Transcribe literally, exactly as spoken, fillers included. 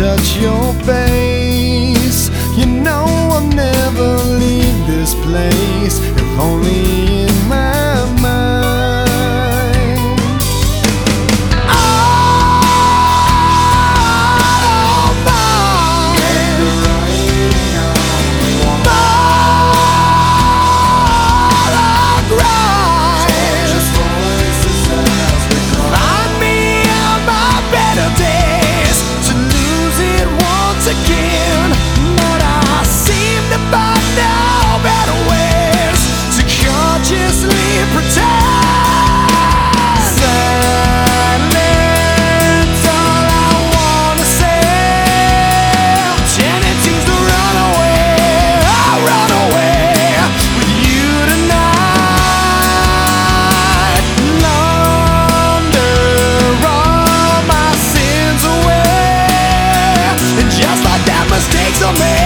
touch your face. You know I'll never leave this place, if only in my mind. All mine. All grind. Find me on my better days to lose it once again, but I seem to find no better ways to consciously pretend. Silence, all I wanna say. Tendencies to run away, I run away with you tonight. Launder all my sins away, and just like that, mistakes are made.